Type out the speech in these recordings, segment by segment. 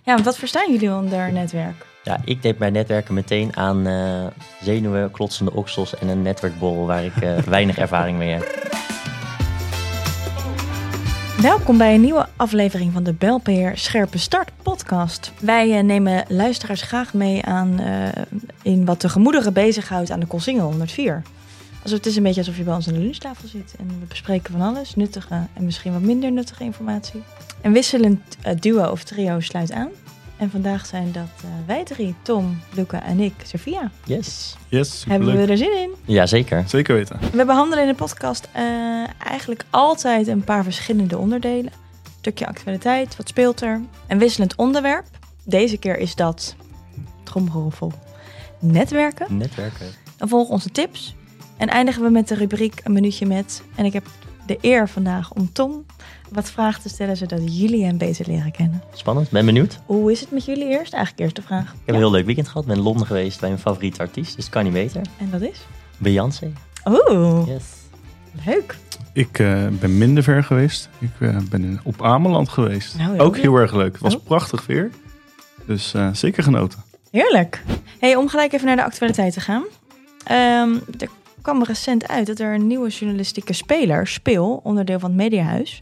Ja, want wat verstaan jullie onder netwerk? Ja, ik denk bij netwerken meteen aan zenuwen, klotsende oksels en een netwerkborrel waar ik weinig ervaring mee heb. Welkom bij een nieuwe aflevering van de Belpeer Scherpe Start podcast. Wij nemen luisteraars graag mee aan in wat de gemoederen bezighoudt aan de Coolsingel 104. Het is een beetje alsof je bij ons aan de lunchtafel zit en we bespreken van alles, nuttige en misschien wat minder nuttige informatie. Een wisselend duo of trio sluit aan. En vandaag zijn dat wij drie, Tom, Luca en ik, Sophia. Yes, Hebben we er zin in? Ja, zeker. Zeker weten. We behandelen in de podcast eigenlijk altijd een paar verschillende onderdelen. Een stukje actualiteit, wat speelt er? Een wisselend onderwerp. Deze keer is dat, tromgeroffel, netwerken. Dan volgen onze tips. En eindigen we met de rubriek Een minuutje met. En ik heb de eer vandaag om Tom wat vragen te stellen, zodat jullie hem beter leren kennen. Spannend, ben benieuwd. Hoe is het met jullie eerst? Eigenlijk eerst de vraag. Ik heb een heel leuk weekend gehad. Ben in Londen geweest bij mijn favoriete artiest, dus het kan niet beter. En dat is? Beyoncé. Oeh, Yes. leuk. Ik ben minder ver geweest. Ik ben op Ameland geweest. Nou, ook heel erg leuk. Het was Oh. prachtig weer. Dus zeker genoten. Heerlijk. Hey, om gelijk even naar de actualiteit te gaan. Er kwam recent uit dat er een nieuwe journalistieke speler, Speel, onderdeel van het Mediahuis,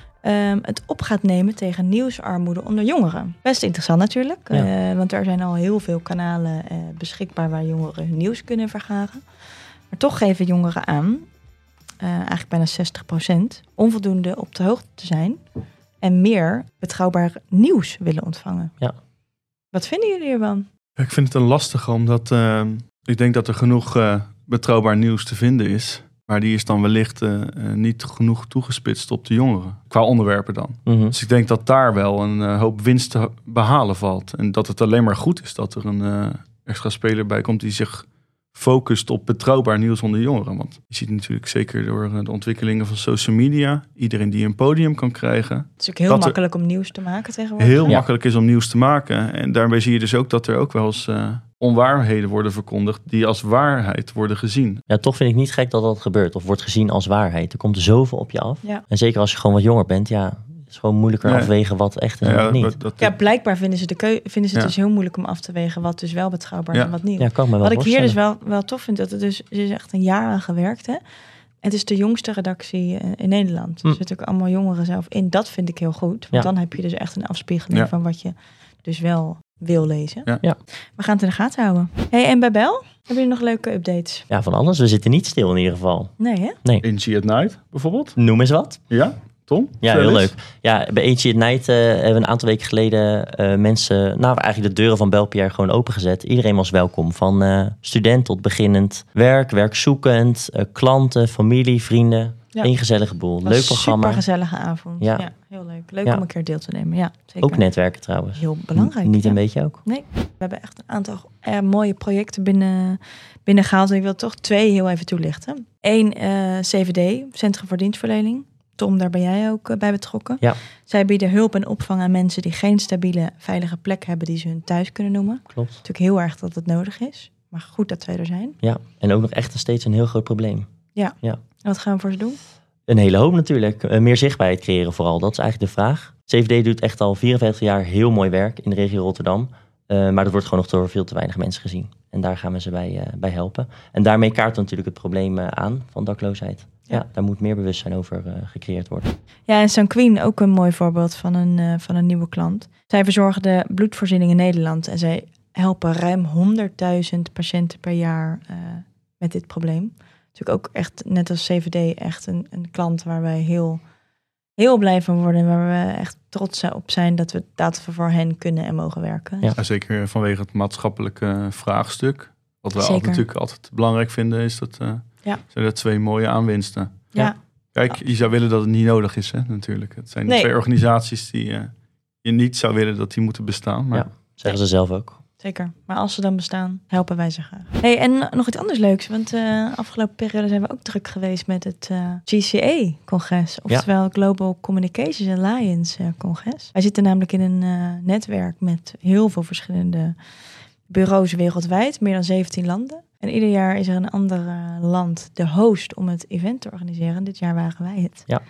het op gaat nemen tegen nieuwsarmoede onder jongeren. Best interessant natuurlijk, Ja. want er zijn al heel veel kanalen beschikbaar waar jongeren hun nieuws kunnen vergaren. Maar toch geven jongeren aan, eigenlijk bijna 60%, onvoldoende op de hoogte te zijn en meer betrouwbaar nieuws willen ontvangen. Ja. Wat vinden jullie hiervan? Ik vind het een lastige, omdat ik denk dat er genoeg betrouwbaar nieuws te vinden is. Maar die is dan wellicht niet genoeg toegespitst op de jongeren. Qua onderwerpen dan. Mhm. Dus ik denk dat daar wel een hoop winst te behalen valt. En dat het alleen maar goed is dat er een extra speler bij komt die zich focust op betrouwbaar nieuws onder jongeren. Want je ziet natuurlijk zeker door de ontwikkelingen van social media, iedereen die een podium kan krijgen, Het is ook heel Dat er- makkelijk om nieuws te maken tegenwoordig. heel Ja. makkelijk is om nieuws te maken. En daarbij zie je dus ook dat er ook wel eens onwaarheden worden verkondigd die als waarheid worden gezien. Ja, toch vind ik niet gek dat dat gebeurt of wordt gezien als waarheid. Er komt zoveel op je af. Ja. En zeker als je gewoon wat jonger bent, ja, het is gewoon moeilijker Nee. afwegen wat echt en wat niet. Ja, blijkbaar vinden ze het Ja. dus heel moeilijk om af te wegen wat dus wel betrouwbaar Ja. en wat niet. Ja, kan ik me wel Wat ik hier dus voorstellen. wel tof vind, dat er is echt een jaar aan gewerkt. Hè? Het is de jongste redactie in Nederland. Er zitten ook allemaal jongeren zelf in. Dat vind ik heel goed. Want Ja. dan heb je dus echt een afspiegeling Ja. van wat je dus wel wil lezen. Ja. Ja. We gaan het in de gaten houden. Hey, en bij Bel? Hebben jullie nog leuke updates? Ja, van alles. We zitten niet stil in ieder geval. Nee, hè? Inchi at Night bijvoorbeeld. Noem eens wat. Ja, Tom? Ja, Vertel heel eens. leuk. Ja, bij Ancient Night hebben we een aantal weken geleden mensen, eigenlijk de deuren van Belpierre gewoon opengezet. Iedereen was welkom. Van student tot beginnend werk, werkzoekend, klanten, familie, vrienden. Ja. Één gezellige boel. Was Leuk programma. Super gezellige avond. Ja. Ja, heel leuk. Leuk Ja. om een keer deel te nemen. Ja, zeker. Ook netwerken trouwens. Heel belangrijk. Niet ja. een beetje ook. Nee, we hebben echt een aantal mooie projecten binnengehaald. En ik wil toch 2 heel even toelichten. 1, CVD, Centrum voor Dienstverlening. Tom, daar ben jij ook bij betrokken. Ja. Zij bieden hulp en opvang aan mensen die geen stabiele, veilige plek hebben die ze hun thuis kunnen noemen. Klopt. Natuurlijk heel erg dat het nodig is. Maar goed dat wij er zijn. Ja, en ook nog echt steeds een heel groot probleem. En wat gaan we voor ze doen? Een hele hoop natuurlijk. Meer zichtbaarheid creëren vooral. Dat is eigenlijk de vraag. CVD doet echt al 54 jaar heel mooi werk in de regio Rotterdam. Maar dat wordt gewoon nog door veel te weinig mensen gezien. En daar gaan we ze bij helpen. En daarmee kaarten we natuurlijk het probleem aan van dakloosheid. Ja, daar moet meer bewustzijn over gecreëerd worden. Ja, en Sanquin, ook een mooi voorbeeld van een nieuwe klant. Zij verzorgen de bloedvoorziening in Nederland. En zij helpen ruim 100.000 patiënten per jaar met dit probleem. Natuurlijk ook echt, net als CVD, echt een klant waar wij heel, heel blij van worden. En waar we echt trots op zijn dat we voor hen kunnen en mogen werken. Ja. Ja, zeker vanwege het maatschappelijke vraagstuk. Wat we Zeker. natuurlijk altijd belangrijk vinden, is dat zijn er 2 mooie aanwinsten. Ja. Kijk, je zou willen dat het niet nodig is, hè, natuurlijk. Het zijn Nee. 2 organisaties die je niet zou willen dat die moeten bestaan. Maar Ja. Zeggen ze zelf ook. Zeker. Maar als ze dan bestaan, helpen wij ze graag. Hey, en nog iets anders leuks. Want afgelopen periode zijn we ook druk geweest met het GCA-congres. Oftewel Global Communications Alliance-congres. Wij zitten namelijk in een netwerk met heel veel verschillende bureaus wereldwijd. Meer dan 17 landen. En ieder jaar is er een ander land de host om het event te organiseren. Dit jaar waren wij het. Ja.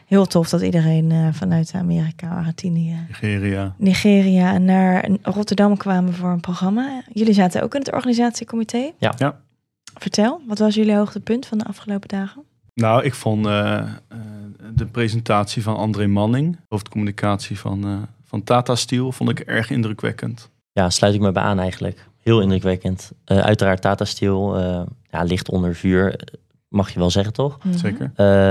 heel tof dat iedereen vanuit Amerika, Argentinië, Nigeria naar Rotterdam kwamen voor een programma. Jullie zaten ook in het organisatiecomité. Ja. Vertel, wat was jullie hoogtepunt van de afgelopen dagen? Nou, ik vond de presentatie van André Manning, hoofdcommunicatie van Tata Steel, vond ik erg indrukwekkend. Ja, sluit ik me bij aan eigenlijk. Heel indrukwekkend. Uiteraard Tata Steel ligt onder vuur, mag je wel zeggen toch? Mm-hmm. Zeker.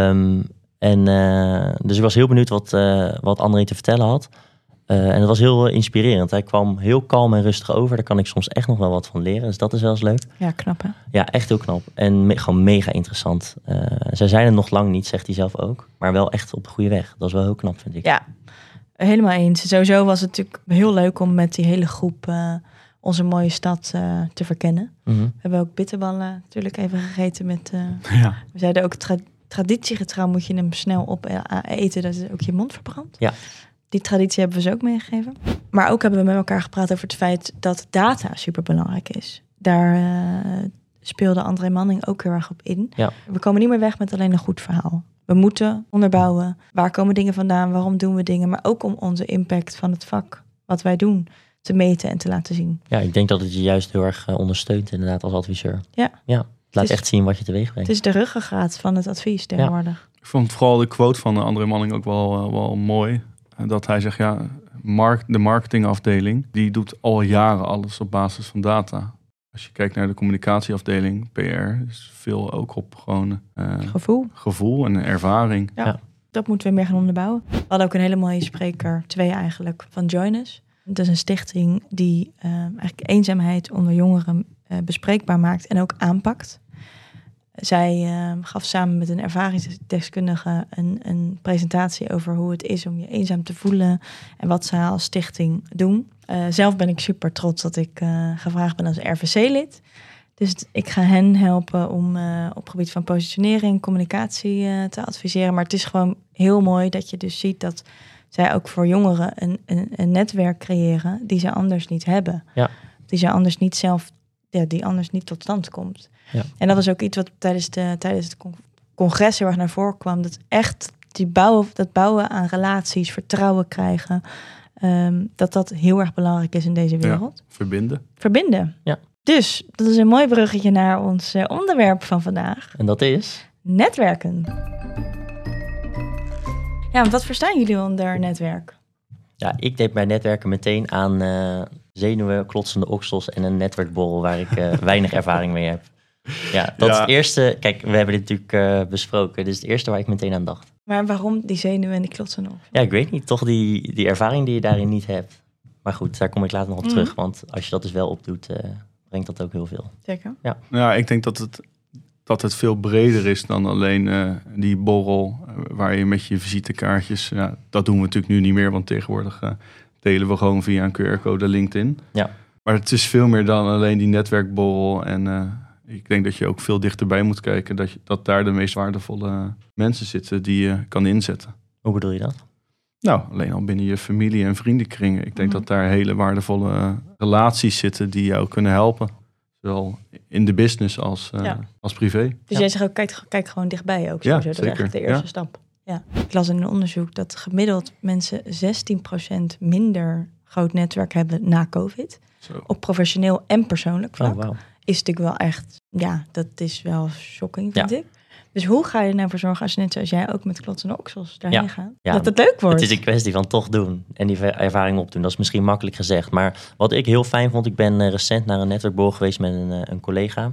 Dus ik was heel benieuwd wat André te vertellen had. En het was heel inspirerend. Hij kwam heel kalm en rustig over. Daar kan ik soms echt nog wel wat van leren. Dus dat is wel eens leuk. Ja, knap hè? Ja, echt heel knap. En gewoon mega interessant. Zij zijn er nog lang niet, zegt hij zelf ook. Maar wel echt op de goede weg. Dat is wel heel knap, vind ik. Ja, helemaal eens. Sowieso was het natuurlijk heel leuk om met die hele groep onze mooie stad te verkennen. Mm-hmm. We hebben ook bitterballen natuurlijk even gegeten met... Ja. We zeiden ook traditiegetrouw moet je hem snel op eten. Dat is ook je mond verbrandt. Ja. Die traditie hebben we ze ook meegegeven. Maar ook hebben we met elkaar gepraat over het feit dat data superbelangrijk is. Daar speelde André Manning ook heel erg op in. Ja. We komen niet meer weg met alleen een goed verhaal. We moeten onderbouwen. Waar komen dingen vandaan? Waarom doen we dingen? Maar ook om onze impact van het vak, wat wij doen, te meten en te laten zien. Ja, ik denk dat het je juist heel erg ondersteunt inderdaad als adviseur. Ja. Laat echt zien wat je teweeg brengt. Het is de ruggengraat van het advies tegenwoordig. Ik vond vooral de quote van André Manning ook wel mooi. Dat hij zegt, de marketingafdeling, die doet al jaren alles op basis van data. Als je kijkt naar de communicatieafdeling, PR, is veel ook op gewoon gevoel en ervaring. Ja, dat moeten we meer gaan onderbouwen. We hadden ook een hele mooie spreker, 2 eigenlijk, van Join Us. Dat is een stichting die eigenlijk eenzaamheid onder jongeren bespreekbaar maakt en ook aanpakt. Zij gaf samen met een ervaringsdeskundige een presentatie over hoe het is om je eenzaam te voelen en wat zij als stichting doen. Zelf ben ik super trots dat ik gevraagd ben als RVC-lid. Dus ik ga hen helpen om op het gebied van positionering, communicatie te adviseren. Maar het is gewoon heel mooi dat je dus ziet dat zij ook voor jongeren een netwerk creëren die ze anders niet hebben. Ja. Die ze anders niet zelf, die anders niet tot stand komt. Ja. En dat was ook iets wat tijdens het congres heel erg naar voren kwam. Dat echt dat bouwen aan relaties, vertrouwen krijgen, dat heel erg belangrijk is in deze wereld. Ja, verbinden. Ja. Dus dat is een mooi bruggetje naar ons onderwerp van vandaag. En dat is? Netwerken. Ja, want wat verstaan jullie onder netwerk? Ja, ik denk bij netwerken meteen aan zenuwen, klotsende oksels en een netwerkborrel waar ik weinig ervaring mee heb. Ja, dat is het eerste. Kijk, we hebben dit natuurlijk besproken. Dit is het eerste waar ik meteen aan dacht. Maar waarom die zenuwen en die klotsende oksels? Ja, ik weet niet. Toch die ervaring die je daarin niet hebt. Maar goed, daar kom ik later nog op terug. Want als je dat dus wel opdoet, brengt dat ook heel veel. Zeker. Ja, ik denk dat het veel breder is dan alleen die borrel waar je met je visitekaartjes... Ja, dat doen we natuurlijk nu niet meer, want tegenwoordig delen we gewoon via een QR-code LinkedIn. Ja. Maar het is veel meer dan alleen die netwerkborrel. En ik denk dat je ook veel dichterbij moet kijken dat daar de meest waardevolle mensen zitten die je kan inzetten. Hoe bedoel je dat? Nou, alleen al binnen je familie- en vriendenkringen. Ik denk dat daar hele waardevolle relaties zitten die jou kunnen helpen. Zowel in de business als privé. Dus jij zegt ook, kijk gewoon dichtbij ook. Sowieso. Dat is echt de eerste stap. Ja. Ik las in een onderzoek dat gemiddeld mensen 16% minder groot netwerk hebben na COVID. Zo. Op professioneel en persoonlijk vlak. Oh, wow. Is natuurlijk wel echt, dat is wel shocking, vind ik. Dus hoe ga je er nou voor zorgen als je net zoals jij ook met klotsende oksels daarheen gaat? Ja, dat het leuk wordt. Het is een kwestie van toch doen en die ervaring opdoen. Dat is misschien makkelijk gezegd. Maar wat ik heel fijn vond, ik ben recent naar een netwerkborrel geweest met een collega.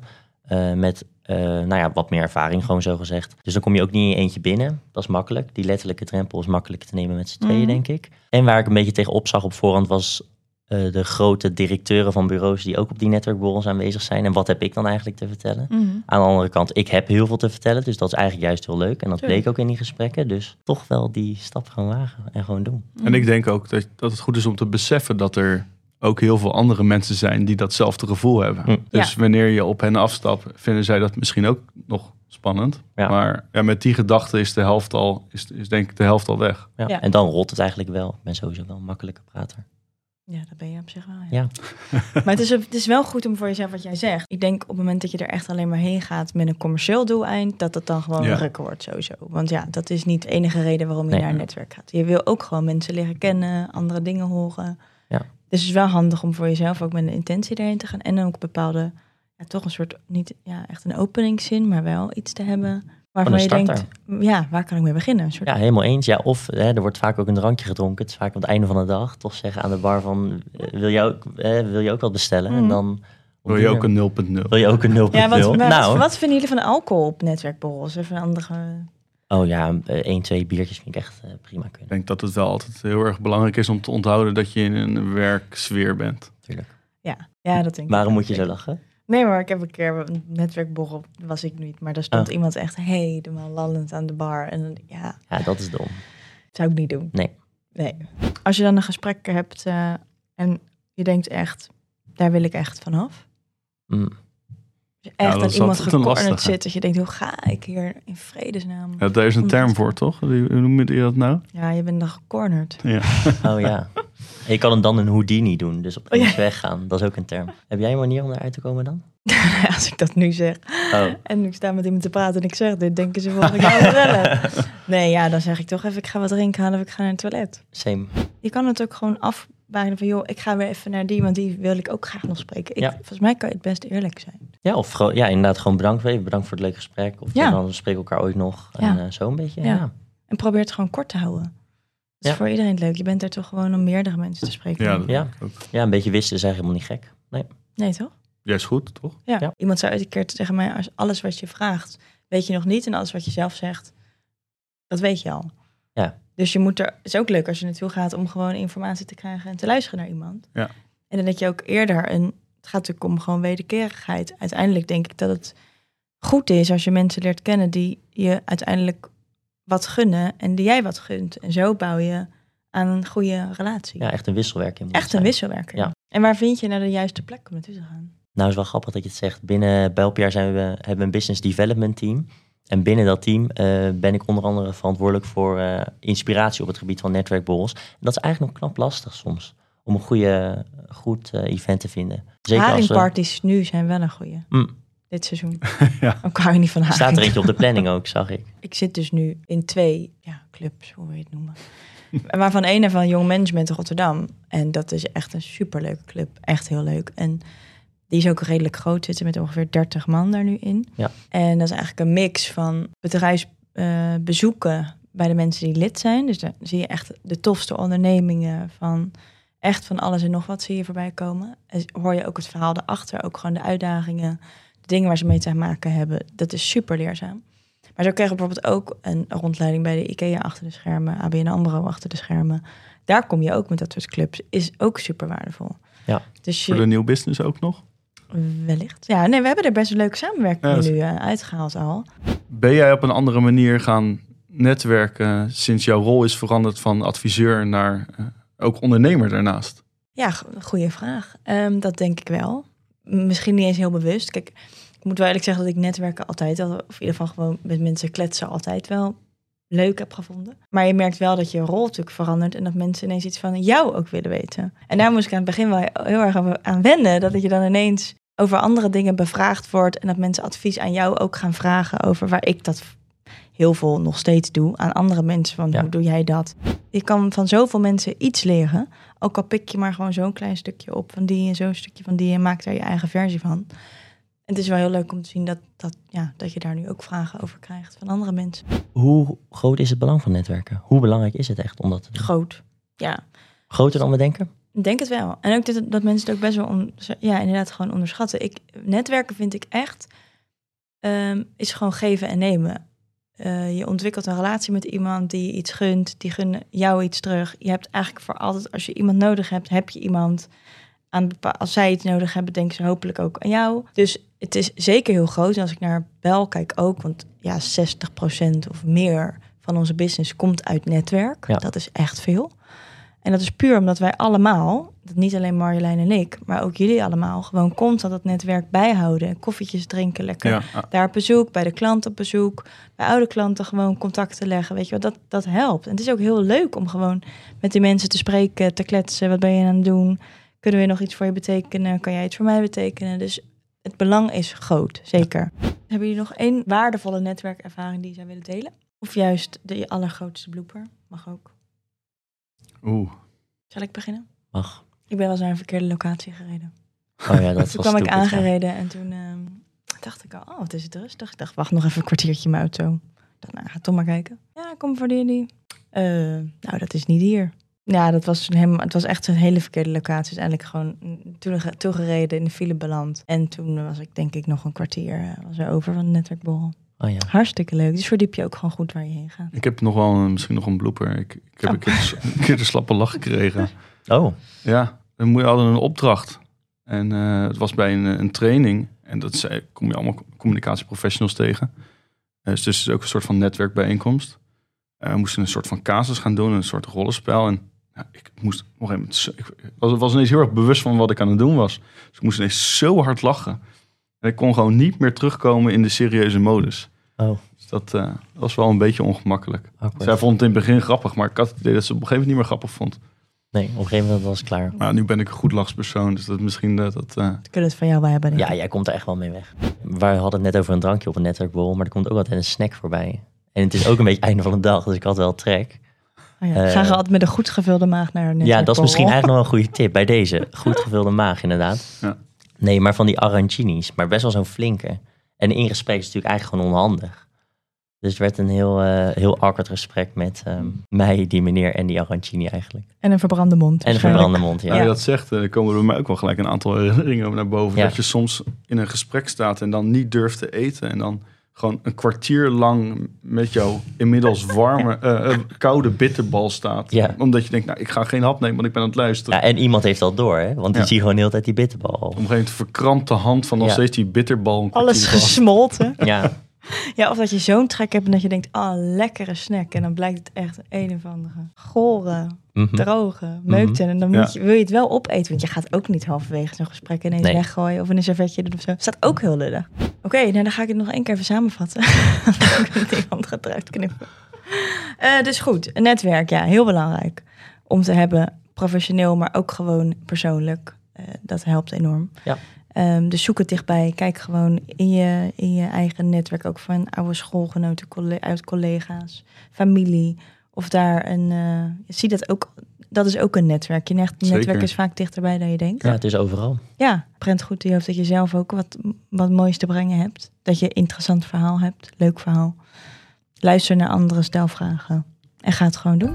Met wat meer ervaring, gewoon zo gezegd. Dus dan kom je ook niet in eentje binnen. Dat is makkelijk. Die letterlijke drempel is makkelijk te nemen met z'n tweeën, denk ik. En waar ik een beetje tegenop zag op voorhand was de grote directeuren van bureaus die ook op die netwerkborrels aanwezig zijn. En wat heb ik dan eigenlijk te vertellen? Aan de andere kant, ik heb heel veel te vertellen. Dus dat is eigenlijk juist heel leuk. En dat bleek ook in die gesprekken. Dus toch wel die stap gaan wagen en gewoon doen. En ik denk ook dat het goed is om te beseffen dat er ook heel veel andere mensen zijn die datzelfde gevoel hebben. Dus wanneer je op hen afstapt, vinden zij dat misschien ook nog spannend. Ja. Maar met die gedachte is denk ik de helft al weg. Ja. En dan rolt het eigenlijk wel. Ik ben sowieso wel een makkelijke prater. Ja, dat ben je op zich wel. Ja. Maar het is wel goed om voor jezelf wat jij zegt. Ik denk op het moment dat je er echt alleen maar heen gaat met een commercieel doeleind, dat het dan gewoon drukker wordt sowieso. Want ja, dat is niet de enige reden waarom je naar een netwerk gaat. Je wil ook gewoon mensen leren kennen, andere dingen horen. Ja. Dus het is wel handig om voor jezelf ook met een intentie erheen te gaan. En dan ook bepaalde, toch een soort, niet echt een openingszin, maar wel iets te hebben waarvan je denkt, waar kan ik mee beginnen? Een soort... Ja, helemaal eens. Ja, of er wordt vaak ook een drankje gedronken. Het is vaak op het einde van de dag. Toch zeggen aan de bar van, wil je ook wat bestellen? En dan wil je ook een 0.0? Wil je ook een 0.0? Ja, wat vinden jullie van alcohol op netwerkborrels? Even een andere... Oh ja, 1, 2 biertjes vind ik echt prima kunnen. Ik denk dat het wel altijd heel erg belangrijk is om te onthouden dat je in een werksfeer bent. Tuurlijk. Ja, dat denk ik. Waarom moet je zo lachen? Nee, maar ik heb een keer een netwerkborrel, was ik niet. Maar daar stond iemand echt helemaal lallend aan de bar. En ja, dat is dom. Zou ik niet doen. Nee. Als je dan een gesprek hebt en je denkt echt, daar wil ik echt vanaf. Als je echt aan iemand gecornerd zit, dat je denkt, hoe ga ik hier in vredesnaam? Ja, daar is een term voor, toch? Hoe noem je dat nou? Ja, je bent dan gecornerd. Ja. Oh ja. Je kan hem dan een Houdini doen, dus op iemand weggaan. Dat is ook een term. Heb jij een manier om eruit te komen dan? Als ik dat nu zeg en ik sta met iemand te praten en ik zeg dit, denken ze van, ik ga het rennen. Nee, dan zeg ik toch even, ik ga wat drinken halen of ik ga naar het toilet. Same. Je kan het ook gewoon afbaken van, ik ga weer even naar die, want die wil ik ook graag nog spreken. Volgens mij kan je het best eerlijk zijn. Ja, of inderdaad gewoon bedankt voor het leuke gesprek. Of dan spreken we elkaar ooit nog. En zo een beetje, En probeer het gewoon kort te houden. Dat is voor iedereen leuk. Je bent er toch gewoon om meerdere mensen te spreken. Ja, een beetje wisten is eigenlijk helemaal niet gek. Nee, toch? Ja, is goed, toch? Ja. Iemand zei ooit een keer tegen mij, als alles wat je vraagt, weet je nog niet. En alles wat je zelf zegt, dat weet je al. Ja. Dus het is ook leuk als je naartoe gaat om gewoon informatie te krijgen en te luisteren naar iemand. Ja. En dan dat je ook eerder het gaat natuurlijk om gewoon wederkerigheid. Uiteindelijk denk ik dat het goed is als je mensen leert kennen die je uiteindelijk wat gunnen en die jij wat gunt. En zo bouw je aan een goede relatie. Ja, echt een wisselwerking. Echt een wisselwerking. Ja. En waar vind je nou de juiste plek om naartoe te gaan? Nou, is wel grappig dat je het zegt. Binnen Belpiar hebben we een business development team. En binnen dat team ben ik onder andere verantwoordelijk voor inspiratie op het gebied van netwerkborrels. En dat is eigenlijk nog knap lastig soms. Om een goed event te vinden. Zeker haringparties nu zijn wel een goede. Dit seizoen. Ook hou je niet van haring. Staat er eentje op de planning ook, zag ik. Ik zit dus nu in 2 clubs, hoe wil je het noemen. Waarvan een van Young Management Rotterdam. En dat is echt een superleuke club. Echt heel leuk. En die is ook redelijk groot. Zitten met ongeveer 30 man daar nu in. Ja. En dat is eigenlijk een mix van bedrijfsbezoeken bij de mensen die lid zijn. Dus daar zie je echt de tofste ondernemingen van alles en nog wat zie je voorbij komen. En hoor je ook het verhaal erachter. Ook gewoon de uitdagingen, de dingen waar ze mee te maken hebben. Dat is super leerzaam. Maar zo kregen we bijvoorbeeld ook een rondleiding bij de IKEA achter de schermen. ABN AMRO achter de schermen. Daar kom je ook met dat soort clubs. Is ook super waardevol. Ja. Dus voor de nieuw business ook nog? Wellicht. Ja, nee, we hebben er best een leuke samenwerking nu uitgehaald al. Ben jij op een andere manier gaan netwerken sinds jouw rol is veranderd van adviseur naar ook ondernemer daarnaast? Ja, goede vraag. Dat denk ik wel. Misschien niet eens heel bewust. Kijk, ik moet wel eerlijk zeggen dat ik netwerken altijd, of in ieder geval gewoon met mensen kletsen, altijd wel leuk heb gevonden. Maar je merkt wel dat je rol natuurlijk verandert en dat mensen ineens iets van jou ook willen weten. En daar moest ik aan het begin wel heel erg aan wennen, dat je dan ineens over andere dingen bevraagd wordt en dat mensen advies aan jou ook gaan vragen over waar ik dat heel veel nog steeds doe aan andere mensen. Van hoe doe jij dat? Je kan van zoveel mensen iets leren. Ook al pik je maar gewoon zo'n klein stukje op van die en zo'n stukje van die en maakt daar je eigen versie van. En het is wel heel leuk om te zien dat je daar nu ook vragen over krijgt van andere mensen. Hoe groot is het belang van netwerken? Hoe belangrijk is het echt om dat te doen? Groot, ja. Groter dan we denken? Ik denk het wel. En ook dat mensen het ook best wel inderdaad gewoon onderschatten. Netwerken vind ik echt is gewoon geven en nemen. Je ontwikkelt een relatie met iemand die je iets gunt, die gunt jou iets terug. Je hebt eigenlijk voor altijd, als je iemand nodig hebt, heb je iemand. Als zij iets nodig hebben, denken ze hopelijk ook aan jou. Dus het is zeker heel groot. En als ik naar Bel kijk ook, want 60% of meer van onze business komt uit netwerk. Ja. Dat is echt veel. En dat is puur omdat wij allemaal, dat niet alleen Marjolein en ik, maar ook jullie allemaal, gewoon constant dat netwerk bijhouden. Koffietjes drinken, lekker daar op bezoek, bij de klant op bezoek, bij oude klanten gewoon contact te leggen. Weet je wel, dat helpt. En het is ook heel leuk om gewoon met die mensen te spreken, te kletsen. Wat ben je aan het doen? Kunnen we nog iets voor je betekenen? Kan jij iets voor mij betekenen? Dus het belang is groot, zeker. Hebben jullie nog 1 waardevolle netwerkervaring die je zou willen delen? Of juist de allergrootste blooper? Mag ook. Zal ik beginnen? Mag. Ik ben wel eens naar een verkeerde locatie gereden. Oh ja, dat Toen was kwam ik stupid, aangereden en toen dacht ik al, wat is het rustig. Ik dacht, wacht nog even een kwartiertje in mijn auto. Ik dacht, nou, ga toch maar kijken. Ja, kom voor die. Nou, dat is niet hier. Ja, het was echt een hele verkeerde locatie. Uiteindelijk gewoon toegereden, in de file beland. En toen was ik denk ik nog een kwartier was er over van de netwerkborrel. Oh ja. Hartstikke leuk. Dus verdiep je ook gewoon goed waar je heen gaat. Ik heb nog wel misschien nog een blooper. Ik heb een keer de slappe lach gekregen. Oh. Ja, we hadden een opdracht. En het was bij een training. En kom je allemaal communicatieprofessionals tegen. Dus het is ook een soort van netwerkbijeenkomst. We moesten een soort van casus gaan doen, een soort rollenspel. En ik moest nog even. Ik was ineens heel erg bewust van wat ik aan het doen was. Dus ik moest ineens zo hard lachen. En ik kon gewoon niet meer terugkomen in de serieuze modus. Oh. Dus dat was wel een beetje ongemakkelijk. Zij vond het in het begin grappig, maar ik had het idee dat ze op een gegeven moment niet meer grappig vond. Nee, op een gegeven moment was het klaar. Maar nu ben ik een goed lachspersoon, dus dat misschien dat... Ik kunnen het van jou wel hebben. Ja, jij komt er echt wel mee weg. We hadden het net over een drankje op een netwerkborrel, maar er komt ook altijd een snack voorbij. En het is ook een beetje einde van de dag, dus ik had wel trek. Oh ja, ga je altijd met een goed gevulde maag naar een netwerkborrel? Ja, dat is misschien eigenlijk nog wel een goede tip bij deze. Goed gevulde maag, inderdaad. Ja. Nee, maar van die arancinis, maar best wel zo'n flinke. En in gesprek is het natuurlijk eigenlijk gewoon onhandig. Dus het werd een heel awkward gesprek met mij, die meneer en die arancini eigenlijk. En een verbrande mond. En een verbrande mond, ja. Nou, je dat zegt, komen er bij mij ook wel gelijk een aantal herinneringen naar boven. Ja. Dat je soms in een gesprek staat en dan niet durft te eten. En dan gewoon een kwartier lang met jouw inmiddels warme, koude bitterbal staat. Ja. Omdat je denkt, nou, ik ga geen hap nemen, want ik ben aan het luisteren. Ja, en iemand heeft dat door, hè? Want die zie gewoon de hele tijd die bitterbal. Op een gegeven moment verkrampt de hand van nog steeds die bitterbal. Alles gesmolten. Ja. Ja, of dat je zo'n trek hebt en dat je denkt, lekkere snack. En dan blijkt het echt een of andere gore, droge meukten. En dan wil je het wel opeten, want je gaat ook niet halverwege zo'n gesprek ineens weggooien of in een servetje doen of zo. Staat ook heel lullig. Oké, nou dan ga ik het nog 1 keer even samenvatten. Dan kan iemand gaat eruit knippen. Dus goed, een netwerk, ja, heel belangrijk. Om te hebben, professioneel, maar ook gewoon persoonlijk. Dat helpt enorm. Ja. Dus zoek het dichtbij. Kijk gewoon in je eigen netwerk. Ook van oude schoolgenoten, collega's, familie. Of daar zie dat ook. Dat is ook een netwerk. Je netwerk is vaak dichterbij dan je denkt. Ja, het is overal. Ja, prent goed in je hoofd dat je zelf ook wat moois te brengen hebt. Dat je een interessant verhaal hebt. Leuk verhaal. Luister naar anderen, stel vragen. En ga het gewoon doen.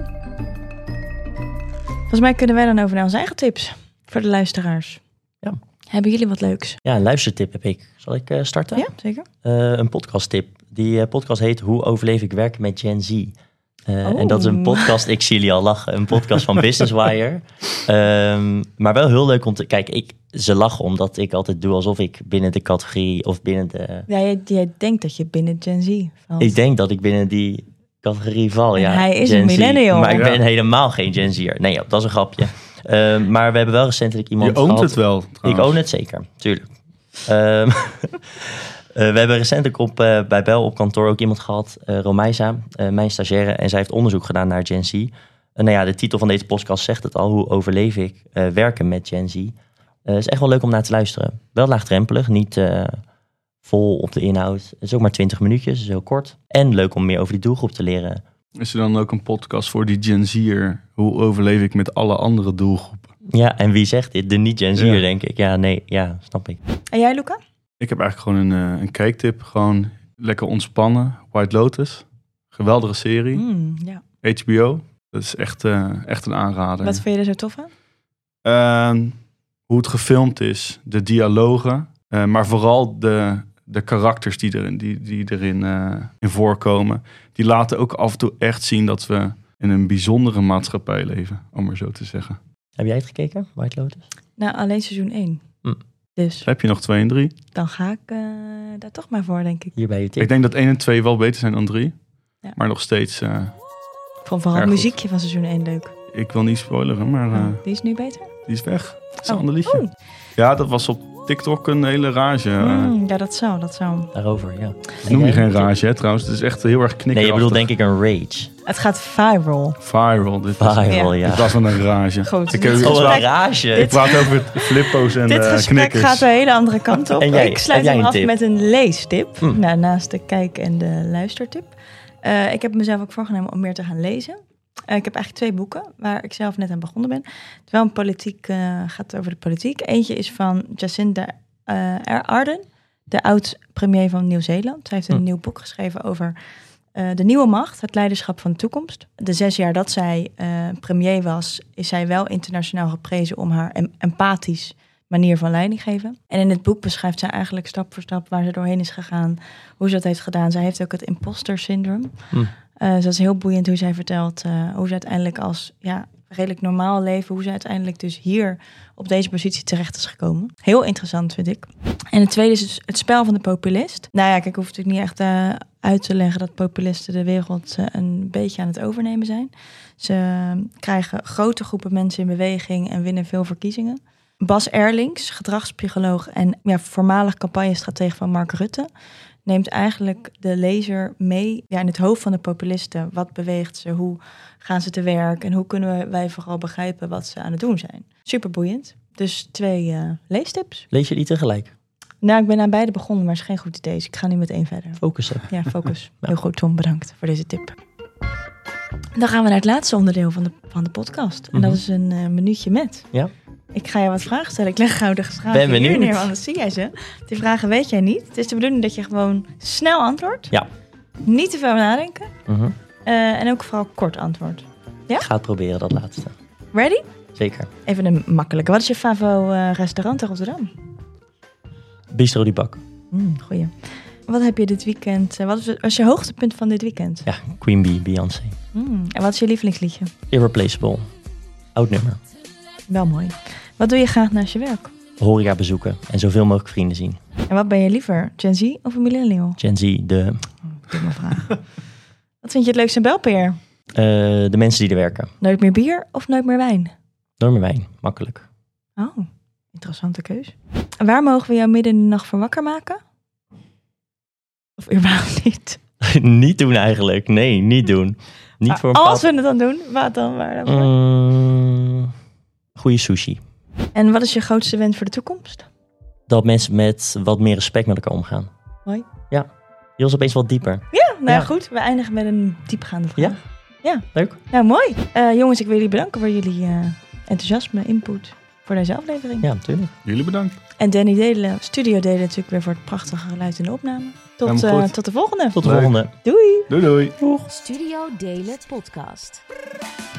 Volgens mij kunnen wij dan over naar onze eigen tips. Voor de luisteraars. Ja. Hebben jullie wat leuks? Ja, een luistertip heb ik. Zal ik starten? Ja, zeker. Een podcasttip. Die podcast heet Hoe overleef ik werken met Gen Z? En dat is een podcast, ik zie jullie al lachen, een podcast van Business Wire. Maar wel heel leuk om te kijken. Ze lachen omdat ik altijd doe alsof ik binnen de categorie of binnen de... Ja, jij denkt dat je binnen Gen Z valt. Ik denk dat ik binnen die categorie val, en ja. hij is Gen een millennial. Z. Maar ik ben helemaal geen Gen Z'er. Nee, dat is een grapje. Maar we hebben wel recentelijk iemand Je oont gehad. het wel, trouwens. Ik own het zeker, tuurlijk. We hebben recentelijk bij Bel op kantoor ook iemand gehad, Romeisa, mijn stagiaire. En zij heeft onderzoek gedaan naar Gen Z. De titel van deze podcast zegt het al. Hoe overleef ik werken met Gen Z? Is echt wel leuk om naar te luisteren. Wel laagdrempelig, niet vol op de inhoud. Het is ook maar 20 minuutjes, is heel kort. En leuk om meer over die doelgroep te leren. Is er dan ook een podcast voor die Gen Z'er? Hoe overleef ik met alle andere doelgroepen? Ja, en wie zegt dit? De niet-Gen Z'er, denk ik. Ja, nee, ja, snap ik. En jij, Luca? Ik heb eigenlijk gewoon een kijktip. Gewoon lekker ontspannen. White Lotus. Geweldige serie. Ja. HBO. Dat is echt een aanrader. Wat vind je er zo tof aan? Hoe het gefilmd is. De dialogen. Maar vooral de karakters die erin in voorkomen. Die laten ook af en toe echt zien dat we in een bijzondere maatschappij leven. Om maar zo te zeggen. Heb jij het gekeken, White Lotus? Nou, alleen seizoen 1. Dus heb je nog 2 en 3? dan ga ik daar toch maar voor, denk ik. Hier bij je tip. Ik denk dat 1 en 2 wel beter zijn dan 3. Ja. Maar nog steeds... Ik vond vooral het muziekje van seizoen 1 leuk. Ik wil niet spoileren, maar Die is nu beter? die is weg. Dat is een ander liedje. Oh. Ja, dat was op TikTok een hele rage. Ja, dat zou. Daarover, ja. Dat noem je geen rage, hè, trouwens. Het is echt heel erg knikkerachtig. Nee, je bedoelt denk ik een rage. Het gaat viral. Viral. Viral, ja. Dit was wel een rage. Goed. Ik, Dit ik, gesprek- een rage. ik praat over flippo's en Dit gesprek knikkers. gaat een hele andere kant op. En jij, Ik sluit heb jij hem een af tip? met een leestip. Mm. Naast de kijk- en de luistertip. Ik heb mezelf ook voorgenomen om meer te gaan lezen. Ik heb eigenlijk 2 boeken waar ik zelf net aan begonnen ben. Terwijl een politiek gaat over de politiek. Eentje is van Jacinda Ardern, de oud-premier van Nieuw-Zeeland. Zij heeft een nieuw boek geschreven over de nieuwe macht, het leiderschap van de toekomst. De 6 jaar dat zij premier was, is zij wel internationaal geprezen om haar empathisch manier van leiding geven. En in het boek beschrijft zij eigenlijk stap voor stap waar ze doorheen is gegaan, hoe ze dat heeft gedaan. Zij heeft ook het imposter syndroom. Dus dat is heel boeiend hoe zij vertelt hoe ze uiteindelijk als redelijk normaal leven, hoe ze uiteindelijk dus hier op deze positie terecht is gekomen. Heel interessant, vind ik. En het tweede is dus het spel van de populist. Nou ja, kijk, ik hoef natuurlijk niet echt uit te leggen dat populisten de wereld een beetje aan het overnemen zijn. Ze krijgen grote groepen mensen in beweging en winnen veel verkiezingen. Bas Erlings, gedragspsycholoog en voormalig campagnestratege van Mark Rutte, neemt eigenlijk de lezer mee in het hoofd van de populisten. Wat beweegt ze? Hoe gaan ze te werk? En hoe kunnen wij vooral begrijpen wat ze aan het doen zijn? Superboeiend. Dus 2 leestips. Lees je die tegelijk? Nou, ik ben aan beide begonnen, maar het is geen goed idee. Dus ik ga nu met 1 verder. Focussen. Ja, focus. Heel goed, Tom. Bedankt voor deze tip. Dan gaan we naar het laatste onderdeel van de podcast. En dat is een minuutje met. Ja. Ik ga je wat vragen stellen. Ik leg gauw de vragen Ben benieuwd. hier neer, want dan zie jij ze. Die vragen weet jij niet. Het is de bedoeling dat je gewoon snel antwoordt. Ja. Niet te veel nadenken. Mhm. En ook vooral kort antwoord. Ik ga het proberen, dat laatste. Ready? Zeker. Even een makkelijke. Wat is je favo restaurant in Rotterdam? Bistro die Bak. Goeie. Wat heb je dit weekend? Wat was je hoogtepunt van dit weekend? Ja, Queen Bee, Beyoncé. En wat is je lievelingsliedje? Irreplaceable. Oud nummer. Wel mooi. Wat doe je graag naast je werk? Horeca bezoeken en zoveel mogelijk vrienden zien. En wat ben je liever? Gen Z of een millennial? Gen Z, Domme vraag. Wat vind je het leukste aan Belpeer? de mensen die er werken. Nooit meer bier of nooit meer wijn? Nooit meer wijn, makkelijk. Oh, interessante keus. En waar mogen we jou midden in de nacht voor wakker maken? Of überhaupt niet? Niet doen eigenlijk. Nee, niet doen. Niet Maar voor een als bepaald... we het dan doen, wat dan? Waar dan voor? Goeie sushi. En wat is je grootste wens voor de toekomst? Dat mensen met wat meer respect met elkaar omgaan. Mooi. Ja. Die was opeens wat dieper. Ja, nou Ja. goed. We eindigen met een diepgaande vraag. Ja. Leuk. Nou, mooi. Jongens, ik wil jullie bedanken voor jullie enthousiasme, input voor deze aflevering. Ja, natuurlijk. Jullie bedankt. En Danny Delen, Studio Delen natuurlijk weer voor het prachtige geluid in de opname. Helemaal goed. Tot de volgende. Tot de Leuk. volgende. Doei. Doei doei. Studio Delen podcast.